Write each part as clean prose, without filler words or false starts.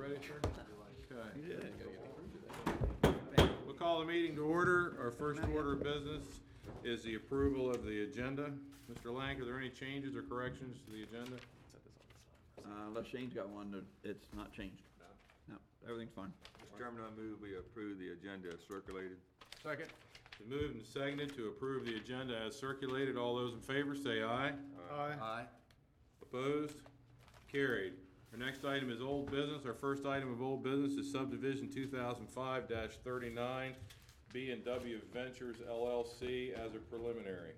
ready, sir? Okay. You did. We'll call the meeting to order. Our first order of business is the approval of the agenda. Mr. Lank, are there any changes or corrections to the agenda? Unless Shane's got one that it's not changed. No, everything's fine. Mr. Chairman, I move we approve the agenda as circulated. Second. Been moved and seconded to approve the agenda as circulated. All those in favor say aye. Aye. Opposed? Carried. Our next item is old business. Our first item of old business is subdivision 2005-39, B&W Ventures LLC as a preliminary.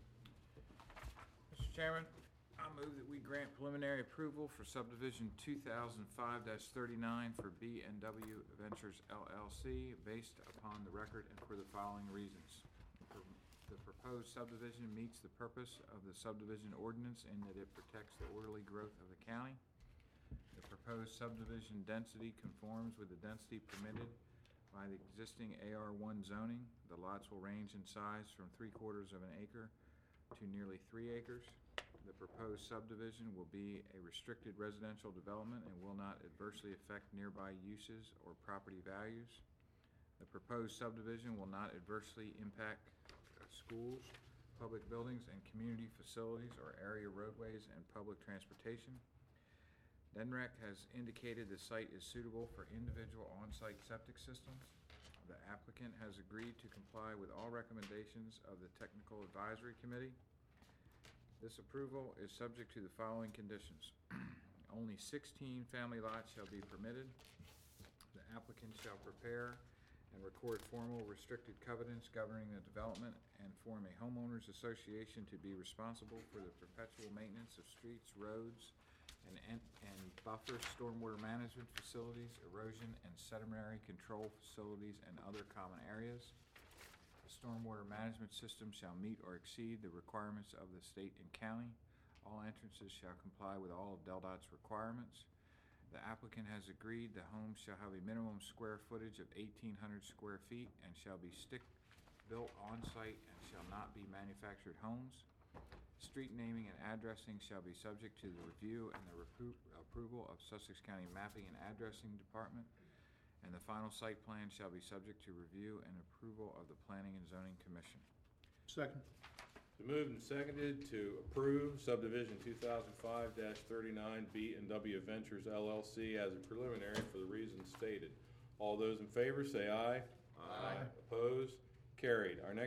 Mr. Chairman, I move that we grant preliminary approval for subdivision 2005-39 for B&W Ventures LLC based upon the record and for the following reasons. The proposed subdivision meets the purpose of the subdivision ordinance in that it protects the orderly growth of the county. The proposed subdivision density conforms with the density permitted by the existing AR1 zoning. The lots will range in size from 3/4 of an acre to nearly 3 acres. The proposed subdivision will be a restricted residential development and will not adversely affect nearby uses or property values. The proposed subdivision will not adversely impact schools, public buildings, and community facilities or area roadways and public transportation. DENREC has indicated the site is suitable for individual on-site septic systems. The applicant has agreed to comply with all recommendations of the Technical Advisory Committee. This approval is subject to the following conditions. Only 16 family lots shall be permitted. The applicant shall prepare and record formal restricted covenants governing the development and form a homeowners association to be responsible for the perpetual maintenance of streets, roads, and buffer stormwater management facilities, erosion and sedimentary control facilities, and other common areas. The stormwater management system shall meet or exceed the requirements of the state and county. All entrances shall comply with all of DelDOT's requirements. The applicant has agreed the home shall have a minimum square footage of 1,800 square feet and shall be stick-built on-site and shall not be manufactured homes. Street naming and addressing shall be subject to the review and the approval of Sussex County Mapping and Addressing Department, and the final site plan shall be subject to review and approval of the Planning and Zoning Commission. Second. Been moved and seconded to approve subdivision 2005-39 B&W Ventures LLC as a preliminary for the reasons stated. All those in favor say aye. Aye. Opposed? Carried. Our next